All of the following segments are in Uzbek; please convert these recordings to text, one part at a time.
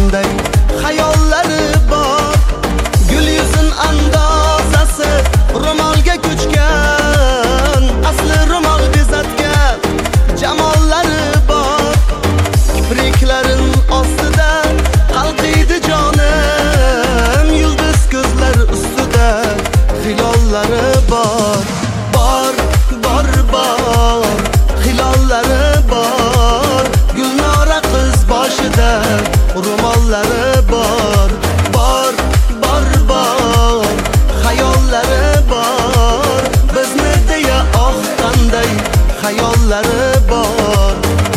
qanday hayollari bor. Gul yuzin andozasi ro'molga ko'chgan, asli ro'mol bezatgan jamollari bor. Kipriklarin ostida qalqiydi jonim, yulduz ko'zlar ustida hilollari bor. Bor, bor, bor, hilollari bor. Gulnora qiz boshida ro'mollari bor. Bor, bor, bor, hayollari bor. Bizni deya qanday hayollari bor.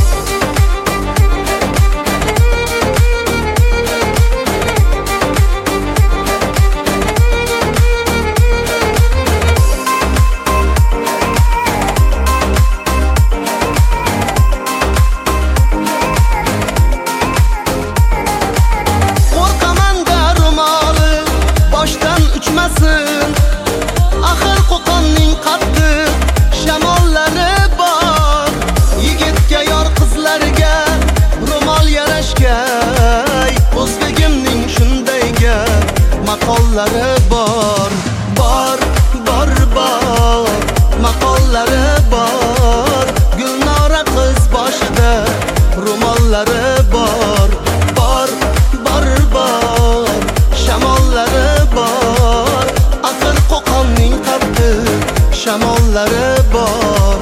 Axir qo'qonning qattiq shamollari bor. Yigitga yor qizlarga ro'mol yarashgay, o'zbegimning shundayga maqollari bor. Bor, bor, bor, maqollari bor. Gulnora qiz boshida ro'mollari bor. Bor, bor, bor, shamollari bor. Axir qo'qonning qattiq shamollari bor.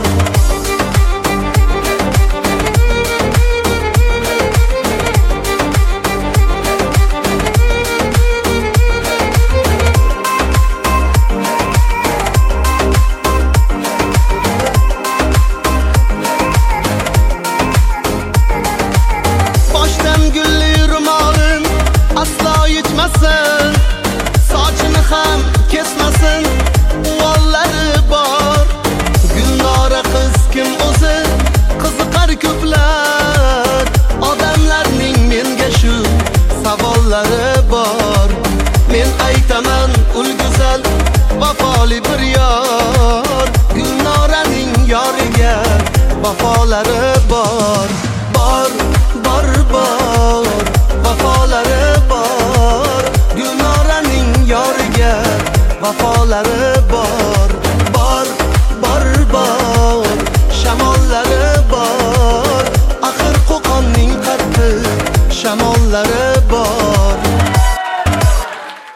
Boshdan gulli ro'molim aslo yetmasin, sochini ham kesmasin, uvollari bor. Gulnora qiz kim o'zi, qiziqar ko'plar. Odamlarning menga shu savollari bor. Men aytaman ul go'zal vafoli bir yor. Gulnoraning yoriga vafolari bor. Bor, bor, bor, vafolari bor. Gulnoraning yoriga vafolari bor. Bor, bor, bor, shamollari bor. Axir qo'qonning qattiq shamollari